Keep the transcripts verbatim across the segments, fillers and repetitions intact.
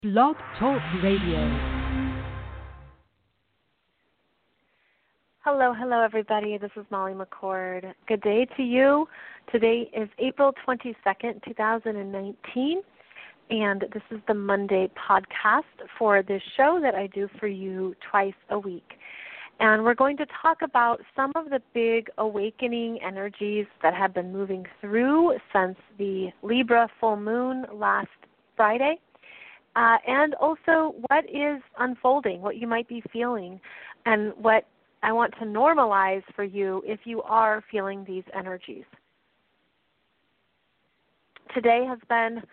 Blog Talk Radio. Hello, hello, everybody. This is Molly McCord. Good day to you. Today is April twenty-second, two thousand nineteen, and this is the Monday podcast for this show that I do for you twice a week. And we're going to talk about some of the big awakening energies that have been moving through since the Libra full moon last Friday. Uh, and also what is unfolding, what you might be feeling, and what I want to normalize for you if you are feeling these energies. Today has been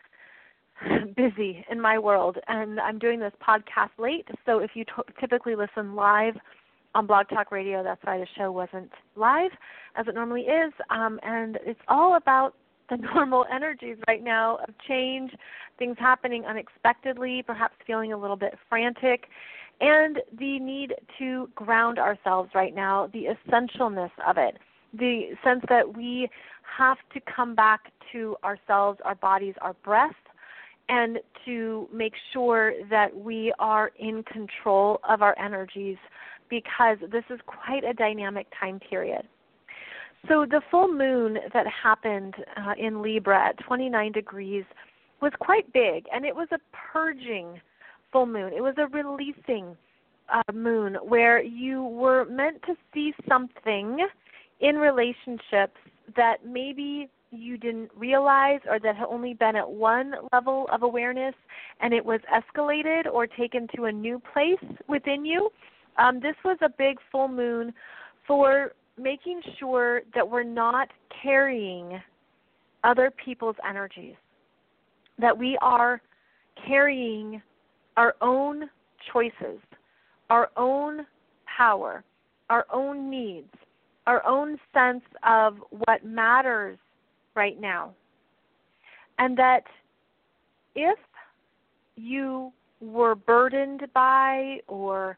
busy in my world, and I'm doing this podcast late, so if you t- typically listen live on Blog Talk Radio, that's why the show wasn't live, as it normally is, um, and it's all about the normal energies right now of change, things happening unexpectedly, perhaps feeling a little bit frantic, and the need to ground ourselves right now, the essentialness of it, the sense that we have to come back to ourselves, our bodies, our breath, and to make sure that we are in control of our energies because this is quite a dynamic time period. So the full moon that happened uh, in Libra at twenty-nine degrees was quite big, and it was a purging full moon. It was a releasing uh, moon where you were meant to see something in relationships that maybe you didn't realize or that had only been at one level of awareness and it was escalated or taken to a new place within you. Um, this was a big full moon for making sure that we're not carrying other people's energies, that we are carrying our own choices, our own power, our own needs, our own sense of what matters right now. And that if you were burdened by or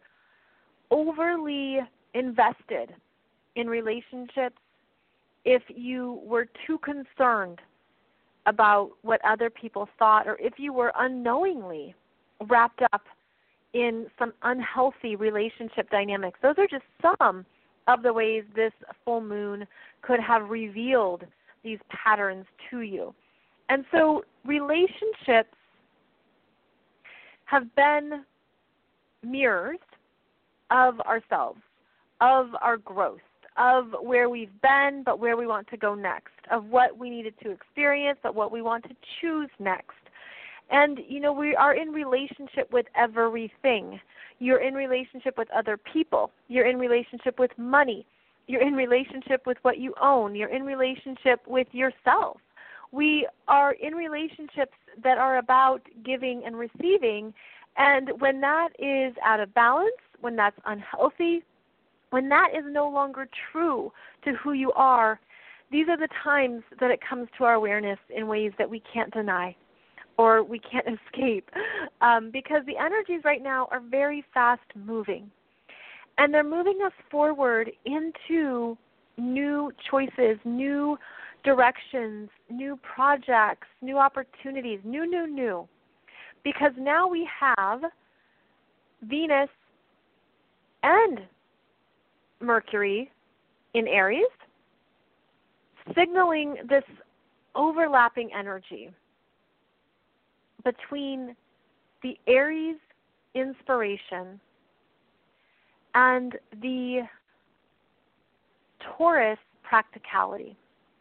overly invested in relationships, if you were too concerned about what other people thought, or if you were unknowingly wrapped up in some unhealthy relationship dynamics, those are just some of the ways this full moon could have revealed these patterns to you. And so relationships have been mirrors of ourselves, of our growth, of where we've been, but where we want to go next, of what we needed to experience, but what we want to choose next. And, you know, we are in relationship with everything. You're in relationship with other people. You're in relationship with money. You're in relationship with what you own. You're in relationship with yourself. We are in relationships that are about giving and receiving. And when that is out of balance, when that's unhealthy, when that is no longer true to who you are, these are the times that it comes to our awareness in ways that we can't deny or we can't escape, um, because the energies right now are very fast moving. And they're moving us forward into new choices, new directions, new projects, new opportunities, new, new, new. Because now we have Venus and Mercury in Aries, signaling this overlapping energy between the Aries inspiration and the Taurus practicality.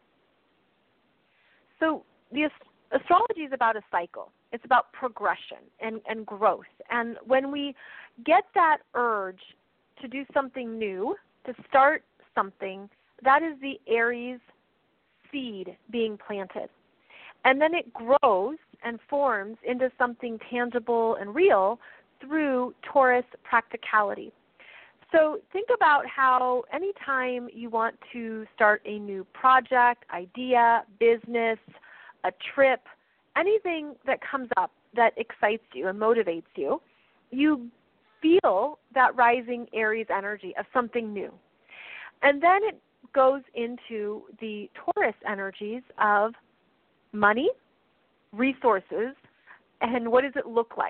So the ast- astrology is about a cycle. It's about progression and, and growth. And when we get that urge to do something new, to start something, that is the Aries seed being planted. And then it grows and forms into something tangible and real through Taurus practicality. So think about how anytime you want to start a new project, idea, business, a trip, anything that comes up that excites you and motivates you, you feel that rising Aries energy of something new. And then it goes into the Taurus energies of money, resources, and what does it look like?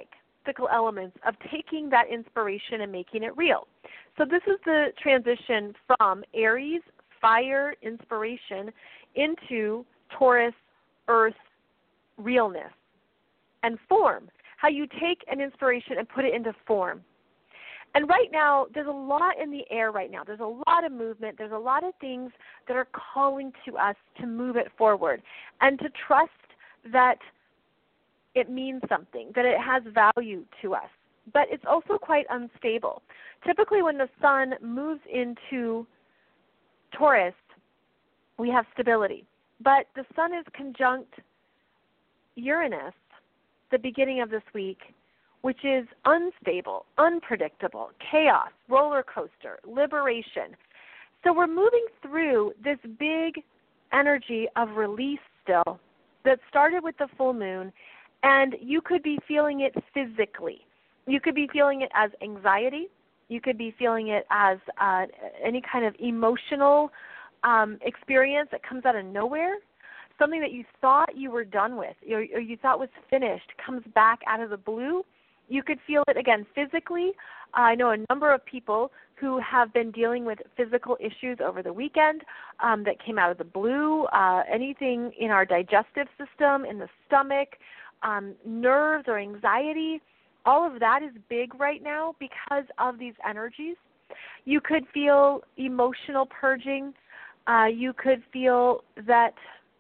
practical elements of taking that inspiration and making it real. So this is the transition from Aries, fire, inspiration, into Taurus, earth, realness, and form. How you take an inspiration and put it into form. And right now, there's a lot in the air right now. There's a lot of movement. There's a lot of things that are calling to us to move it forward and to trust that it means something, that it has value to us. But it's also quite unstable. Typically, when the sun moves into Taurus, we have stability. But the sun is conjunct Uranus the beginning of this week, which is unstable, unpredictable, chaos, roller coaster, liberation. So we're moving through this big energy of release still that started with the full moon, and you could be feeling it physically. You could be feeling it as anxiety. You could be feeling it as uh, any kind of emotional um, experience that comes out of nowhere. Something that you thought you were done with or, or you thought was finished comes back out of the blue. You could feel it, again, physically. Uh, I know a number of people who have been dealing with physical issues over the weekend um, that came out of the blue, uh, anything in our digestive system, in the stomach, um, nerves or anxiety. All of that is big right now because of these energies. You could feel emotional purging. Uh, you could feel that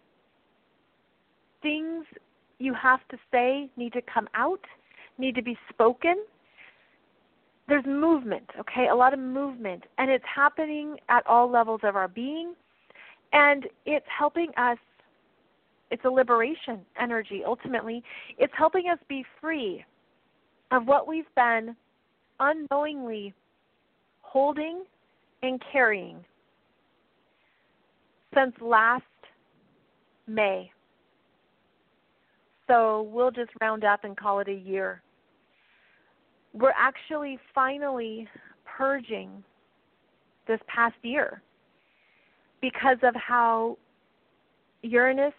things you have to say need to come out, need to be spoken. There's movement, okay, a lot of movement, and it's happening at all levels of our being, and it's helping us. It's a liberation energy, ultimately. It's helping us be free of what we've been unknowingly holding and carrying since last May. So we'll just round up and call it a year. We're actually finally purging this past year because of how Uranus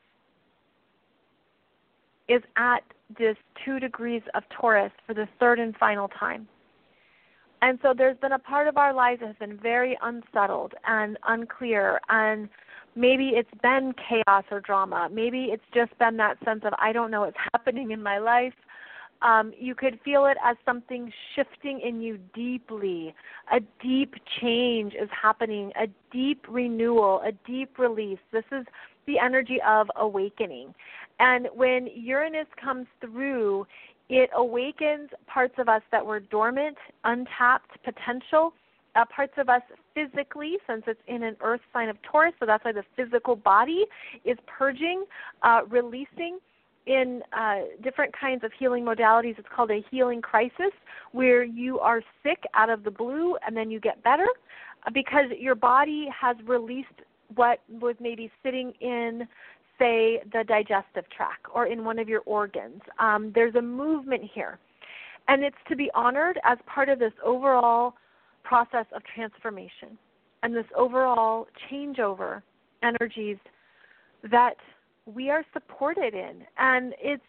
is at this two degrees of Taurus for the third and final time. And so there's been a part of our lives that has been very unsettled and unclear, and maybe it's been chaos or drama. Maybe it's just been that sense of, I don't know what's happening in my life. Um, you could feel it as something shifting in you deeply. A deep change is happening, a deep renewal, a deep release. This is the energy of awakening. And when Uranus comes through, it awakens parts of us that were dormant, untapped potential, uh, parts of us physically, since it's in an earth sign of Taurus, so that's why the physical body is purging, uh, releasing. In uh, different kinds of healing modalities, it's called a healing crisis, where you are sick out of the blue and then you get better because your body has released what was maybe sitting in, say, the digestive tract or in one of your organs. Um, there's a movement here, and it's to be honored as part of this overall process of transformation and this overall changeover energies that we are supported in, and it's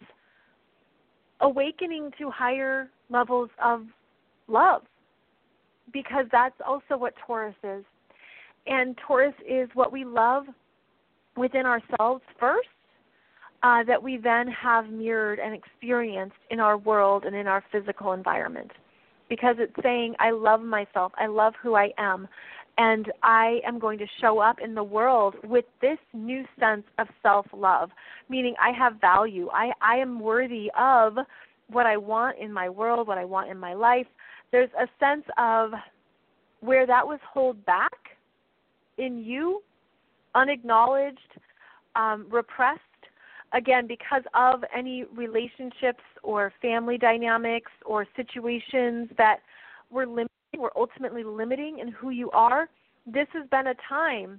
awakening to higher levels of love, because that's also what Taurus is. And Taurus is what we love within ourselves first, uh, that we then have mirrored and experienced in our world and in our physical environment, because it's saying, I love myself, I love who I am, and I am going to show up in the world with this new sense of self-love, meaning I have value. I, I am worthy of what I want in my world, what I want in my life. There's a sense of where that was held back in you, unacknowledged, um, repressed, again, because of any relationships or family dynamics or situations that were limited. We're ultimately limiting in who you are. This has been a time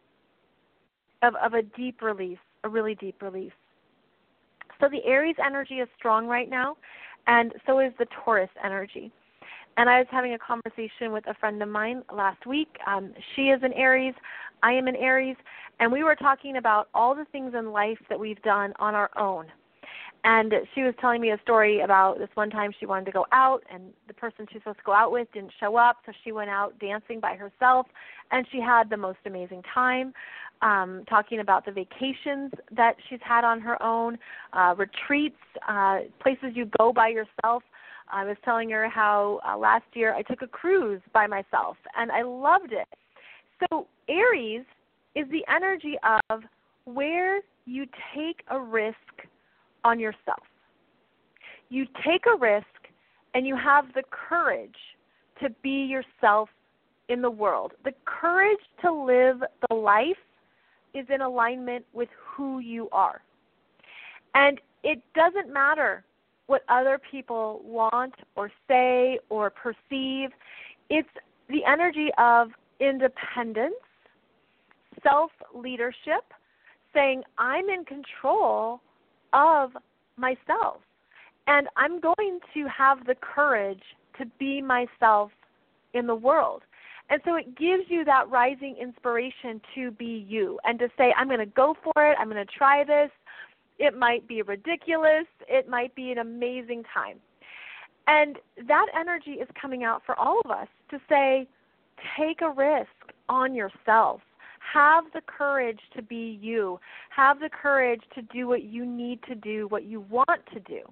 of, of a deep release, a really deep release. So the Aries energy is strong right now, and so is the Taurus energy. And I was having a conversation with a friend of mine last week. Um, she is an Aries. I am an Aries. And we were talking about all the things in life that we've done on our own. And she was telling me a story about this one time she wanted to go out, and the person she was supposed to go out with didn't show up, so she went out dancing by herself, and she had the most amazing time, um, talking about the vacations that she's had on her own, uh, retreats, uh, places you go by yourself. I was telling her how uh, last year I took a cruise by myself, and I loved it. So Aries is the energy of where you take a risk on yourself. You take a risk and you have the courage to be yourself in the world. The courage to live the life is in alignment with who you are. And it doesn't matter what other people want or say or perceive. It's the energy of independence, self-leadership, saying I'm in control of myself, and I'm going to have the courage to be myself in the world. And so it gives you that rising inspiration to be you and to say, I'm going to go for it, I'm going to try this. It might be ridiculous, it might be an amazing time. And that energy is coming out for all of us to say, take a risk on yourself. Have the courage to be you. Have the courage to do what you need to do, what you want to do,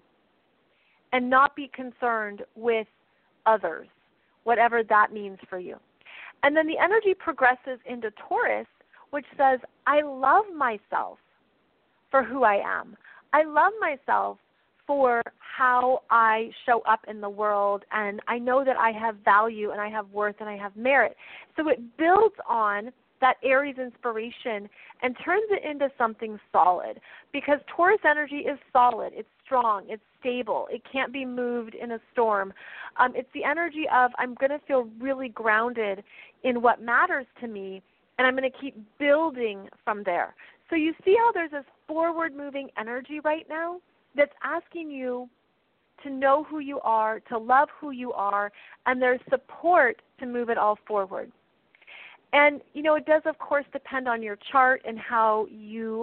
and not be concerned with others, whatever that means for you. And then the energy progresses into Taurus, which says, I love myself for who I am. I love myself for how I show up in the world, and I know that I have value and I have worth and I have merit. So it builds on that Aries inspiration and turns it into something solid, because Taurus energy is solid, it's strong, it's stable, it can't be moved in a storm. Um, it's the energy of I'm going to feel really grounded in what matters to me, and I'm going to keep building from there. So you see how there's this forward-moving energy right now that's asking you to know who you are, to love who you are, and there's support to move it all forward. And, you know, it does, of course, depend on your chart and how you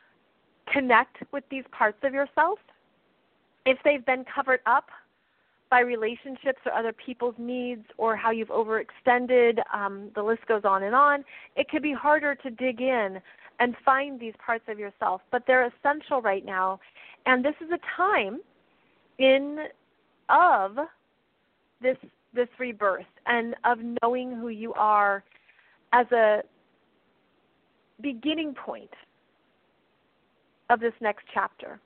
connect with these parts of yourself. If they've been covered up by relationships or other people's needs, or how you've overextended, um, the list goes on and on, it could be harder to dig in and find these parts of yourself. But they're essential right now. And this is a time in of this this rebirth and of knowing who you are as a beginning point of this next chapter.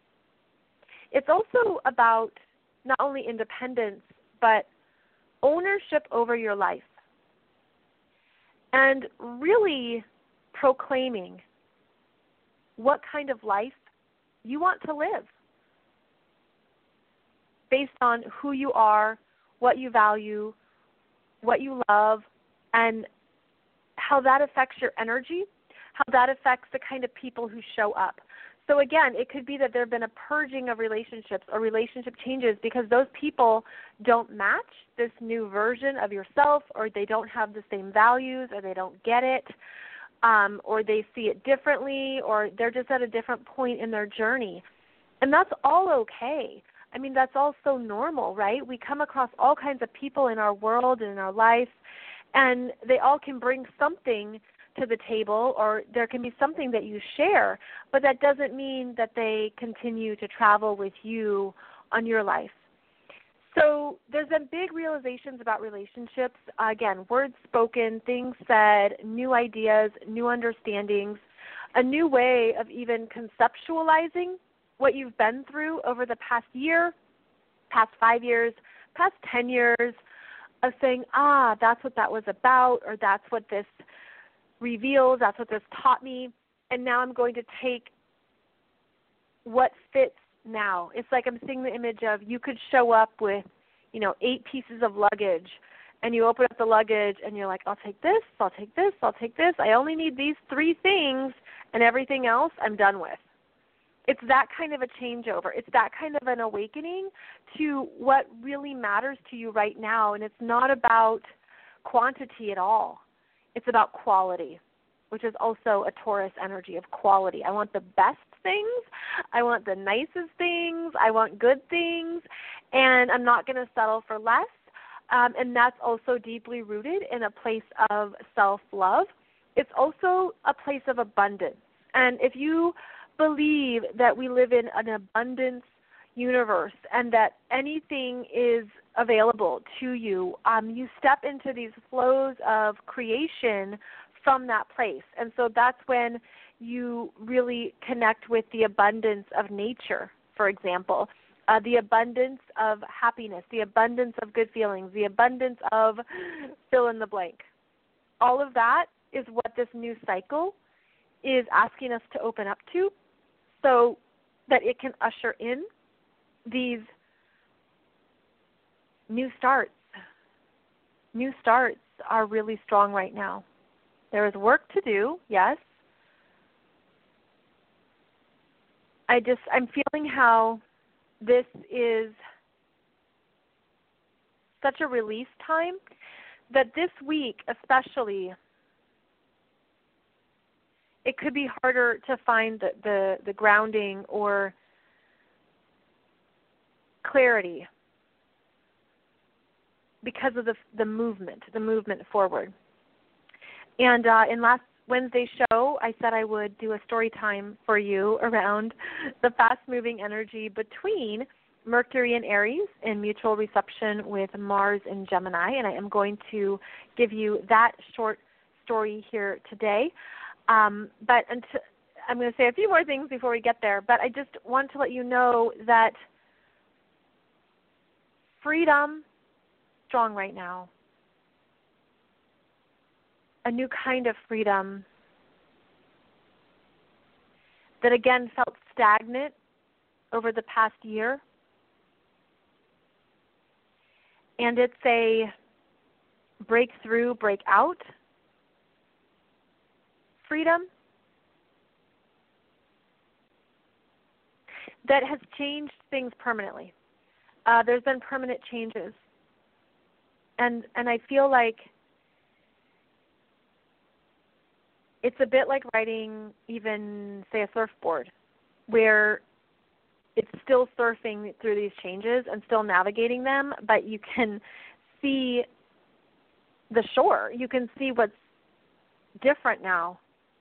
It's also about not only independence, but ownership over your life, and really proclaiming what kind of life you want to live based on who you are, what you value, what you love, and how that affects your energy, how that affects the kind of people who show up. So again, it could be that there have been a purging of relationships or relationship changes because those people don't match this new version of yourself, or they don't have the same values, or they don't get it, um, or they see it differently, or they're just at a different point in their journey. And that's all okay. I mean, that's all so normal, right? We come across all kinds of people in our world and in our life, and they all can bring something to the table, or there can be something that you share, but that doesn't mean that they continue to travel with you on your life. So there's been big realizations about relationships. Uh, again, words spoken, things said, new ideas, new understandings, a new way of even conceptualizing what you've been through over the past year, past five years, past ten years, of saying, ah, that's what that was about, or that's what this reveals, that's what this taught me, and now I'm going to take what fits now. It's like I'm seeing the image of you could show up with, you know, eight pieces of luggage, and you open up the luggage, and you're like, I'll take this, I'll take this, I'll take this. I only need these three things, and everything else I'm done with. It's that kind of a changeover. It's that kind of an awakening to what really matters to you right now, and it's not about quantity at all. It's about quality, which is also a Taurus energy of quality. I want the best things. I want the nicest things. I want good things. And I'm not going to settle for less. Um, and that's also deeply rooted in a place of self-love. It's also a place of abundance. And if you believe that we live in an abundance universe and that anything is available to you, um, you step into these flows of creation from that place. And so that's when you really connect with the abundance of nature, for example, uh, the abundance of happiness, the abundance of good feelings, the abundance of fill in the blank. All of that is what this new cycle is asking us to open up to so that it can usher in these new starts. New starts are really strong right now. There is work to do, yes. I just, I'm feeling how this is such a release time that this week especially, it could be harder to find the, the, the grounding or clarity because of the, the movement, the movement forward. And uh, in last Wednesday's show, I said I would do a story time for you around the fast-moving energy between Mercury and Aries in mutual reception with Mars in Gemini, and I am going to give you that short story here today. Um, but until, I'm going to say a few more things before we get there, but I just want to let you know that freedom is strong right now. A new kind of freedom that again felt stagnant over the past year. And it's a breakthrough, break out freedom that has changed things permanently. Uh, there's been permanent changes. And and I feel like it's a bit like riding even, say, a surfboard, where it's still surfing through these changes and still navigating them, but you can see the shore. You can see what's different now.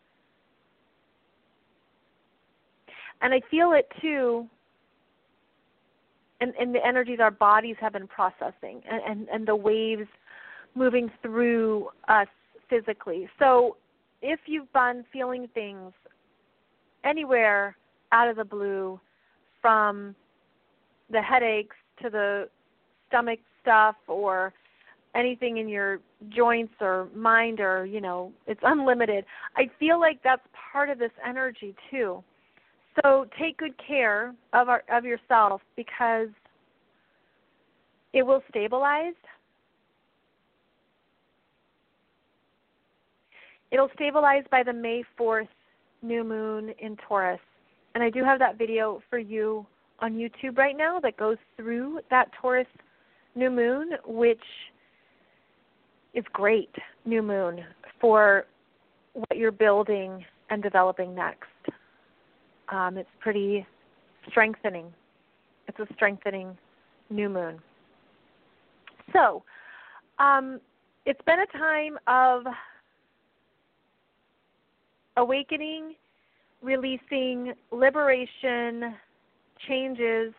And I feel it, too, in, in the energies our bodies have been processing and, and, and the waves moving through us physically. So if you've been feeling things anywhere out of the blue, from the headaches to the stomach stuff or anything in your joints or mind or, you know, it's unlimited, I feel like that's part of this energy too. So take good care of our, of yourself, because it will stabilize. It'll stabilize by the May fourth new moon in Taurus. And I do have that video for you on YouTube right now that goes through that Taurus new moon, which is great new moon for what you're building and developing next. Um, it's pretty strengthening. It's a strengthening new moon. So um, it's been a time of awakening, releasing, liberation, changes.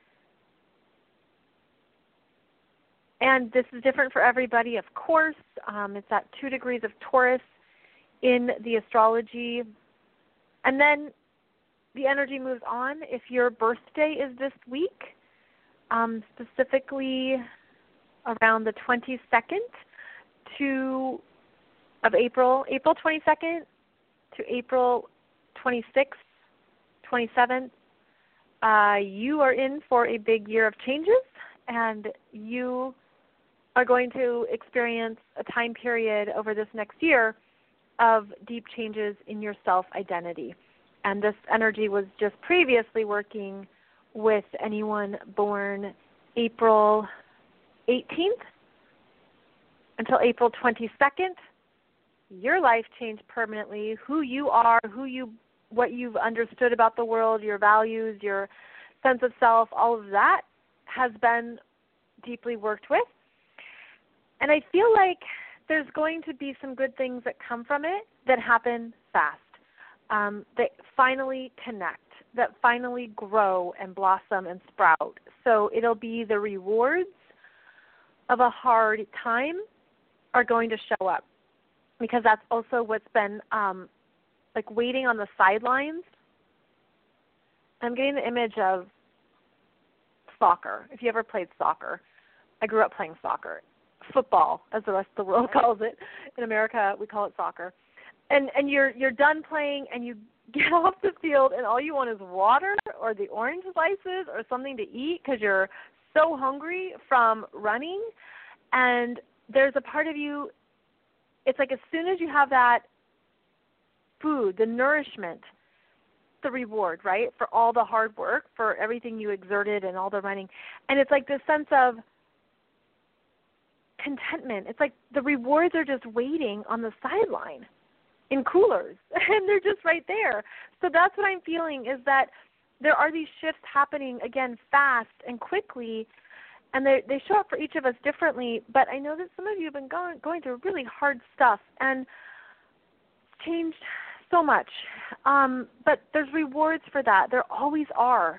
And this is different for everybody, of course. Um, it's at two degrees of Taurus in the astrology. And then the energy moves on. If your birthday is this week, um, specifically around the twenty-second to of April, April twenty-second to April twenty-sixth, twenty-seventh, uh, you are in for a big year of changes, and you are going to experience a time period over this next year of deep changes in your self-identity. And this energy was just previously working with anyone born April eighteenth until April twenty-second. Your life changed permanently. Who you are, who you what you've understood about the world, your values, your sense of self, all of that has been deeply worked with. And I feel like there's going to be some good things that come from it that happen fast, um, that finally connect, that finally grow and blossom and sprout. So it'll be the rewards of a hard time are going to show up, because that's also what's been um, like waiting on the sidelines. I'm getting the image of soccer. If you ever played soccer, I grew up playing soccer. Football, as the rest of the world calls it. In America, we call it soccer. And and you're you're done playing, and you get off the field, and all you want is water or the orange slices or something to eat because you're so hungry from running. And there's a part of you, it's like as soon as you have that food, the nourishment, the reward, right, for all the hard work, for everything you exerted and all the running. And it's like this sense of contentment. It's like the rewards are just waiting on the sideline in coolers, and they're just right there. So that's what I'm feeling, is that there are these shifts happening, again, fast and quickly, and they they show up for each of us differently. But I know that some of you have been going, going through really hard stuff and changed so much. Um, but there's rewards for that. There always are.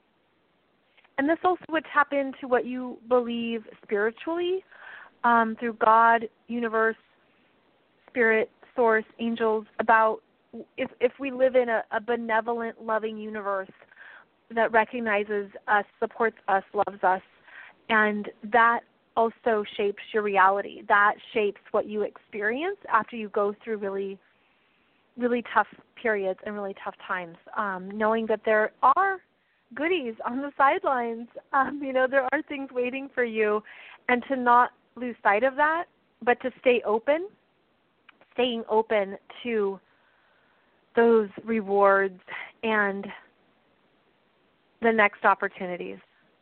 And this also would tap into what you believe spiritually, um, through God, universe, spirit, source, angels, about if if we live in a, a benevolent, loving universe that recognizes us, supports us, loves us, and that also shapes your reality. That shapes what you experience after you go through really, really tough periods and really tough times, um, knowing that there are goodies on the sidelines. Um, you know, there are things waiting for you, and to not lose sight of that, but to stay open, staying open to those rewards and the next opportunities.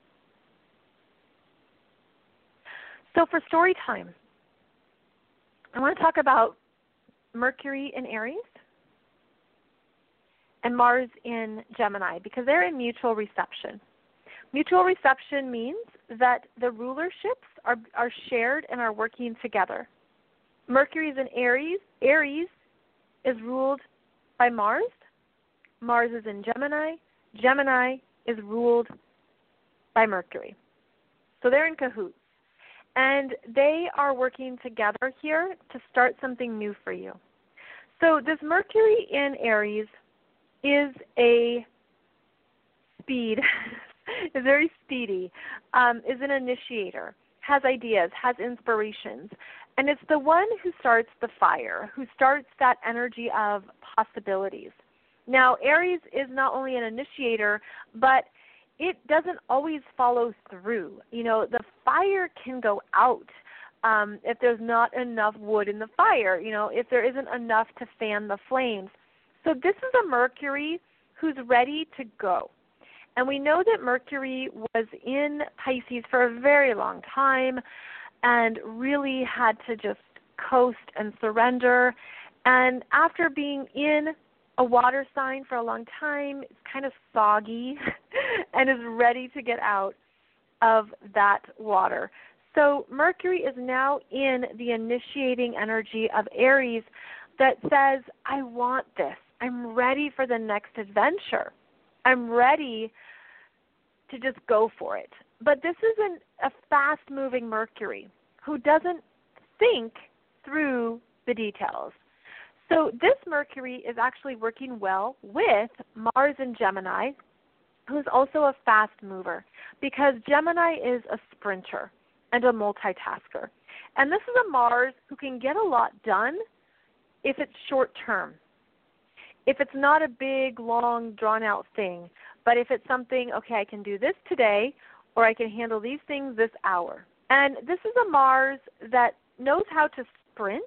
So for story time, I want to talk about Mercury in Aries and Mars in Gemini, because they're in mutual reception. Mutual reception means that the rulerships are, are shared and are working together. Mercury is in Aries. Aries is ruled by Mars. Mars is in Gemini. Gemini is ruled by Mercury. So they're in cahoots. And they are working together here to start something new for you. So this Mercury in Aries is a speed, is very speedy, um, is an initiator, has ideas, has inspirations. And it's the one who starts the fire, who starts that energy of possibilities. Now, Aries is not only an initiator, but it doesn't always follow through. You know, the fire can go out um, if there's not enough wood in the fire, you know, if there isn't enough to fan the flames. So this is a Mercury who's ready to go. And we know that Mercury was in Pisces for a very long time and really had to just coast and surrender. And after being in a water sign for a long time, it's kind of soggy and is ready to get out of that water. So Mercury is now in the initiating energy of Aries that says, I want this. I'm ready for the next adventure. I'm ready to just go for it. But this isn't a fast-moving Mercury who doesn't think through the details. So this Mercury is actually working well with Mars in Gemini, who's also a fast mover, because Gemini is a sprinter and a multitasker. And this is a Mars who can get a lot done if it's short term. If it's not a big, long, drawn-out thing, but if it's something, okay, I can do this today, or I can handle these things this hour. And this is a Mars that knows how to sprint,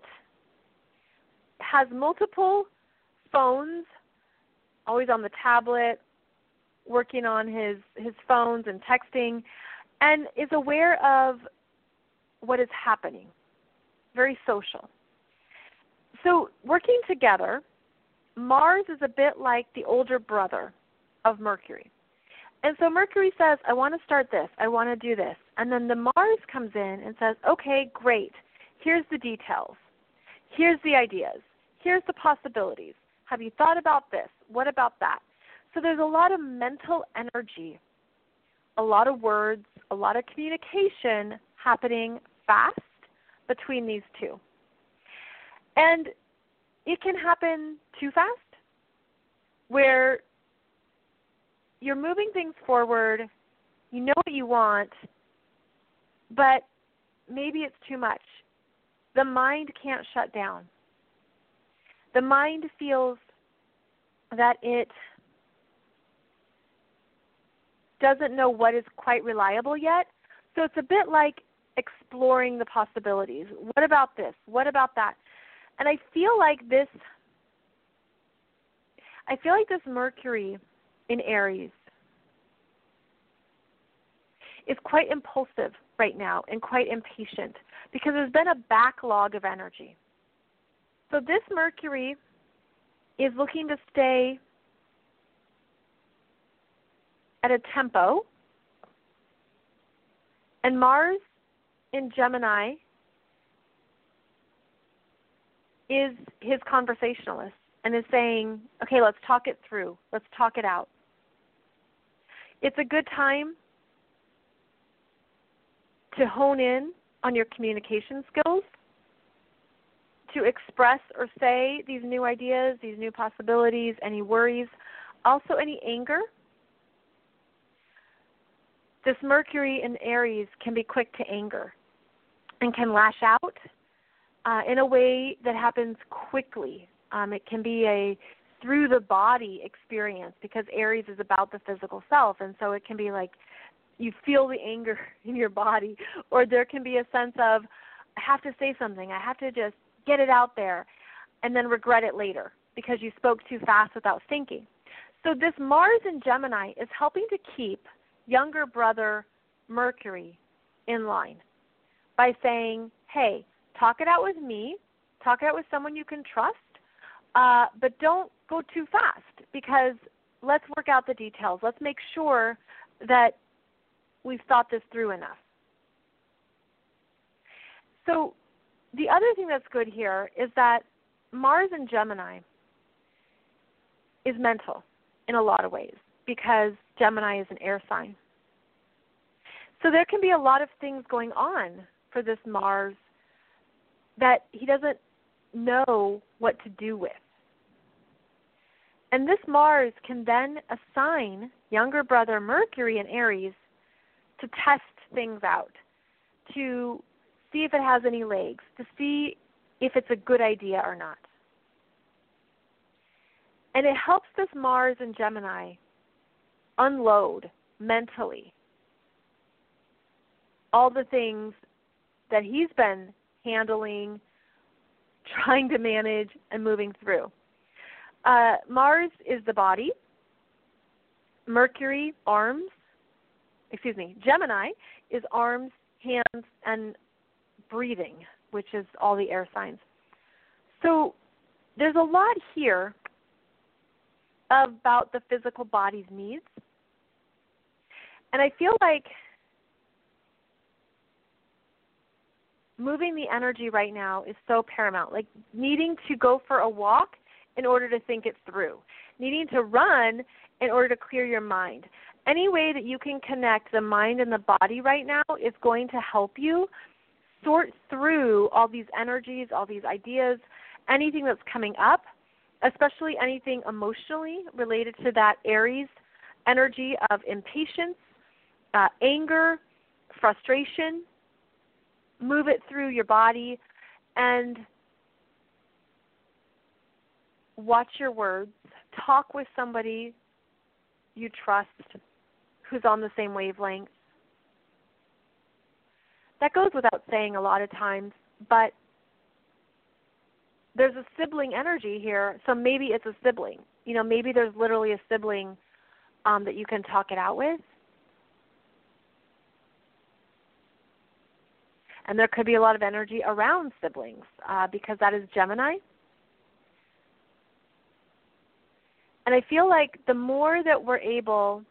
has multiple phones, always on the tablet, working on his, his phones and texting, and is aware of what is happening. Very social. So working together, Mars is a bit like the older brother of Mercury. And so Mercury says, I want to start this. I want to do this. And then the Mars comes in and says, okay, great. Here's the details. Here's the ideas. Here's the possibilities. Have you thought about this? What about that? So there's a lot of mental energy, a lot of words, a lot of communication happening fast between these two. And it can happen too fast, where you're moving things forward, you know what you want, but maybe it's too much. The mind can't shut down. The mind feels that it doesn't know what is quite reliable yet. So it's a bit like exploring the possibilities. What about this? What about that? And I feel like this I feel like this Mercury in Aries is quite impulsive right now and quite impatient because there's been a backlog of energy. So this Mercury is looking to stay at a tempo, and Mars in Gemini is his conversationalist and is saying, okay, let's talk it through. Let's talk it out. It's a good time to hone in on your communication skills, to express or say these new ideas, these new possibilities, any worries, also any anger. This Mercury in Aries can be quick to anger and can lash out uh, in a way that happens quickly. Um, it can be a through-the-body experience because Aries is about the physical self, and so it can be like you feel the anger in your body, or there can be a sense of, I have to say something, I have to just get it out there, and then regret it later because you spoke too fast without thinking. So this Mars in Gemini is helping to keep younger brother Mercury in line by saying, hey, talk it out with me, talk it out with someone you can trust, uh, but don't go too fast because let's work out the details. Let's make sure that we've thought this through enough. So the other thing that's good here is that Mars in Gemini is mental in a lot of ways because Gemini is an air sign. So there can be a lot of things going on for this Mars that he doesn't know what to do with. And this Mars can then assign younger brother Mercury in Aries to test things out, to see if it has any legs, to see if it's a good idea or not. And it helps this Mars in Gemini unload mentally all the things that he's been handling, trying to manage, and moving through. Uh, Mars is the body. Mercury, arms. Excuse me, Gemini is arms, hands, and breathing, which is all the air signs. So there's a lot here about the physical body's needs. And I feel like moving the energy right now is so paramount, like needing to go for a walk in order to think it through, needing to run in order to clear your mind. Any way that you can connect the mind and the body right now is going to help you sort through all these energies, all these ideas, anything that's coming up, especially anything emotionally related to that Aries energy of impatience, uh, anger, frustration. Move it through your body and watch your words. Talk with somebody you trust who's on the same wavelength. That goes without saying a lot of times, but there's a sibling energy here, so maybe it's a sibling. You know, maybe there's literally a sibling um, that you can talk it out with. And there could be a lot of energy around siblings uh, because that is Gemini. And I feel like the more that we're able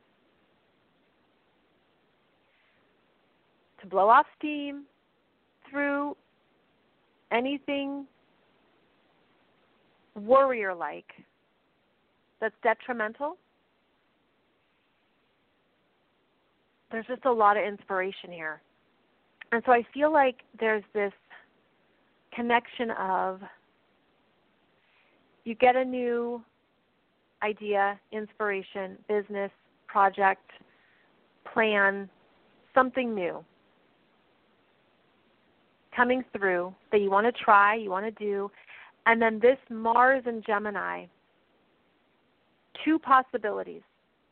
to blow off steam through anything warrior-like that's detrimental, there's just a lot of inspiration here. And so I feel like there's this connection of you get a new idea, inspiration, business, project, plan, something new coming through that you want to try, you want to do, and then this Mars and Gemini, two possibilities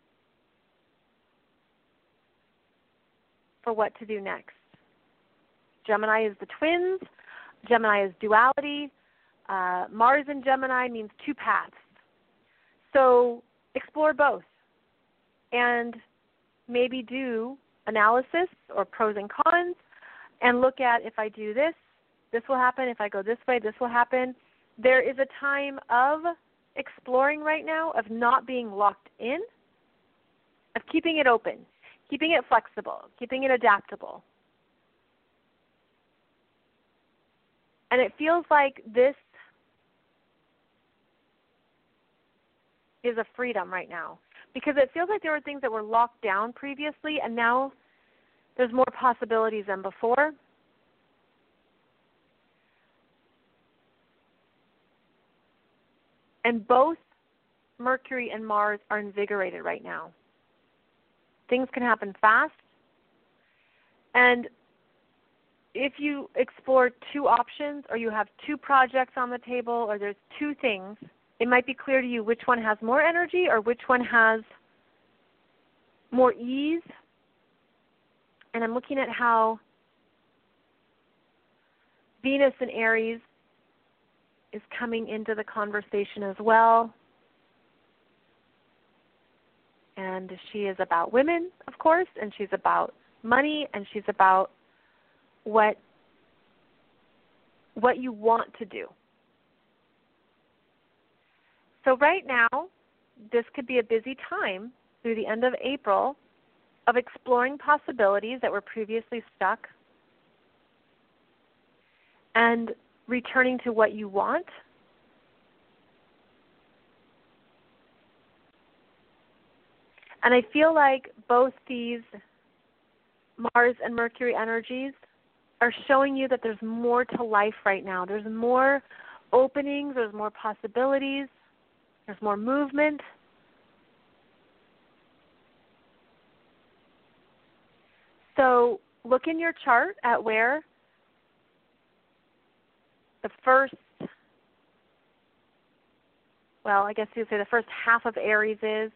for what to do next. Gemini is the twins. Gemini is duality. Uh, Mars and Gemini means two paths. So explore both and maybe do analysis or pros and cons and look at, if I do this, this will happen. If I go this way, this will happen. There is a time of exploring right now, of not being locked in, of keeping it open, keeping it flexible, keeping it adaptable. And it feels like this is a freedom right now, because it feels like there were things that were locked down previously, and now there's more possibilities than before. And both Mercury and Mars are invigorated right now. Things can happen fast. And if you explore two options, or you have two projects on the table, or there's two things, it might be clear to you which one has more energy or which one has more ease. And I'm looking at how Venus in Aries is coming into the conversation as well. And she is about women, of course, and she's about money, and she's about what what you want to do. So right now, this could be a busy time through the end of April of exploring possibilities that were previously stuck and returning to what you want. And I feel like both these Mars and Mercury energies are showing you that there's more to life right now. There's more openings, there's more possibilities, there's more movement. So look in your chart at where the first, well, I guess you'd say the first half of Aries is.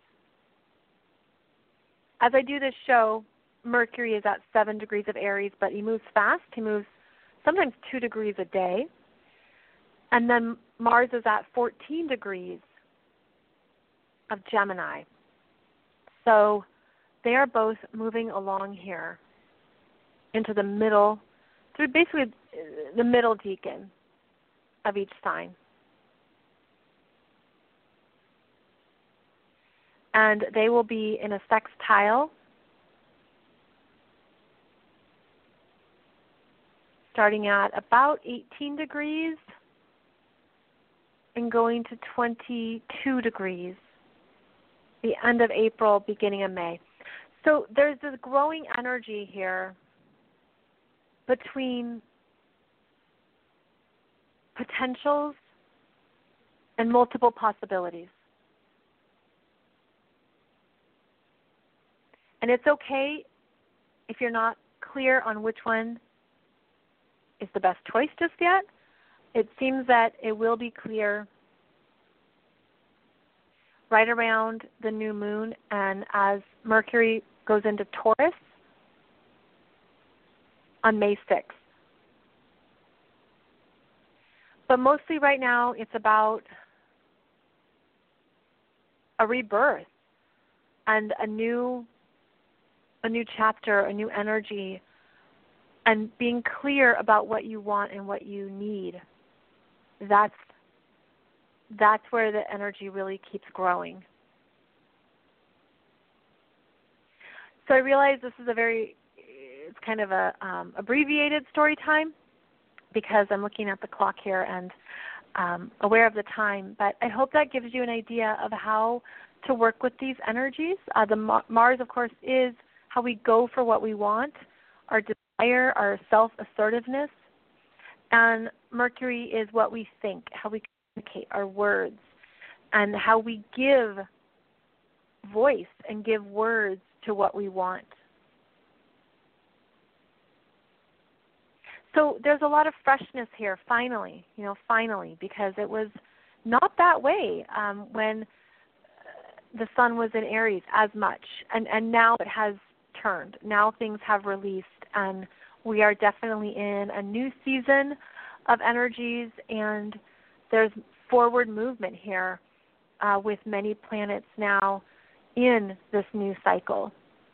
As I do this show, Mercury is at seven degrees of Aries, but he moves fast. He moves sometimes two degrees a day. And then Mars is at fourteen degrees of Gemini. So they are both moving along here into the middle, through basically the middle decan of each sign. And they will be in a sextile starting at about eighteen degrees and going to twenty-two degrees, the end of April, beginning of May. So there's this growing energy here between potentials and multiple possibilities. And it's okay if you're not clear on which one is the best choice just yet. It seems that it will be clear right around the new moon and as Mercury goes into Taurus on May sixth. But mostly right now it's about a rebirth and a new a new chapter, a new energy, and being clear about what you want and what you need. That's that's where the energy really keeps growing. So I realize this is a very, it's kind of a um, abbreviated story time because I'm looking at the clock here and um, aware of the time. But I hope that gives you an idea of how to work with these energies. Uh, the Ma- Mars, of course, is how we go for what we want, our desire, our self-assertiveness. And Mercury is what we think, how we communicate, our words, and how we give voice and give words to what we want. So there's a lot of freshness here, finally, you know, finally, because it was not that way um, when the sun was in Aries as much, and, and now it has turned. Now things have released, and we are definitely in a new season of energies, and there's forward movement here uh, with many planets now in this new cycle.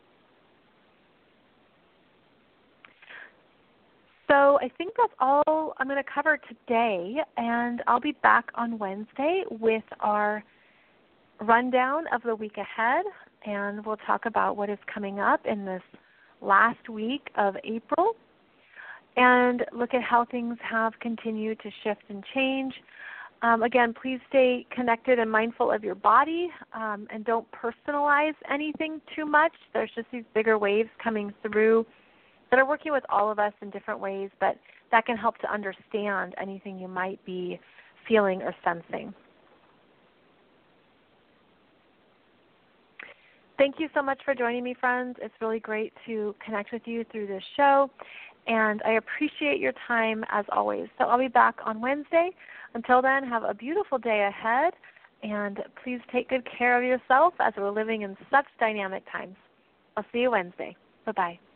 So I think that's all I'm going to cover today, and I'll be back on Wednesday with our rundown of the week ahead, and we'll talk about what is coming up in this last week of April and look at how things have continued to shift and change. Um, again, please stay connected and mindful of your body um, and don't personalize anything too much. There's just these bigger waves coming through that are working with all of us in different ways, but that can help to understand anything you might be feeling or sensing. Thank you so much for joining me, friends. It's really great to connect with you through this show, and I appreciate your time as always. So I'll be back on Wednesday. Until then, have a beautiful day ahead, and please take good care of yourself as we're living in such dynamic times. I'll see you Wednesday. Bye-bye.